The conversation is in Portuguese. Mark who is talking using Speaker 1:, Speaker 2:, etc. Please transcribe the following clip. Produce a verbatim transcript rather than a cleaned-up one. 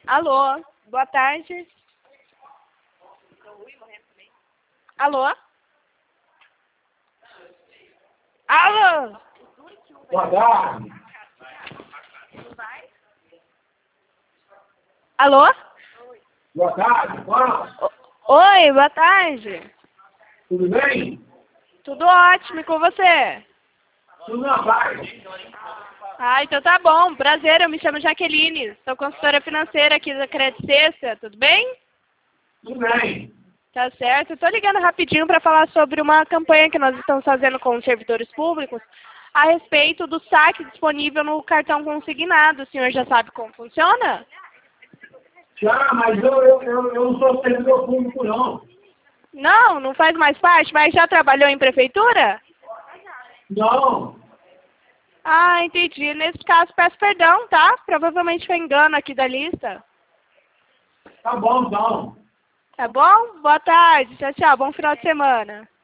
Speaker 1: Alô, boa tarde. Alô? Alô?
Speaker 2: Boa tarde.
Speaker 1: Alô?
Speaker 2: Boa tarde, Juan.
Speaker 1: O- Oi, boa tarde.
Speaker 2: Tudo bem?
Speaker 1: Tudo ótimo, e com você?
Speaker 2: Tudo na paz.
Speaker 1: Ah, então tá bom. Prazer, eu me chamo Jaqueline. Sou consultora financeira aqui da Credit Sexta, tudo bem?
Speaker 2: Tudo bem.
Speaker 1: Tá certo. Estou ligando rapidinho para falar sobre uma campanha que nós estamos fazendo com os servidores públicos a respeito do saque disponível no cartão consignado. O senhor já sabe como funciona?
Speaker 2: Já, mas eu, eu, eu, eu não sou servidor público, não.
Speaker 1: Não, não faz mais parte, mas já trabalhou em prefeitura?
Speaker 2: Não.
Speaker 1: Ah, entendi. Nesse caso, peço perdão, tá? Provavelmente foi engano aqui da lista.
Speaker 2: Tá bom, então.
Speaker 1: Tá bom? Boa tarde. Tchau, tchau. Bom final de semana.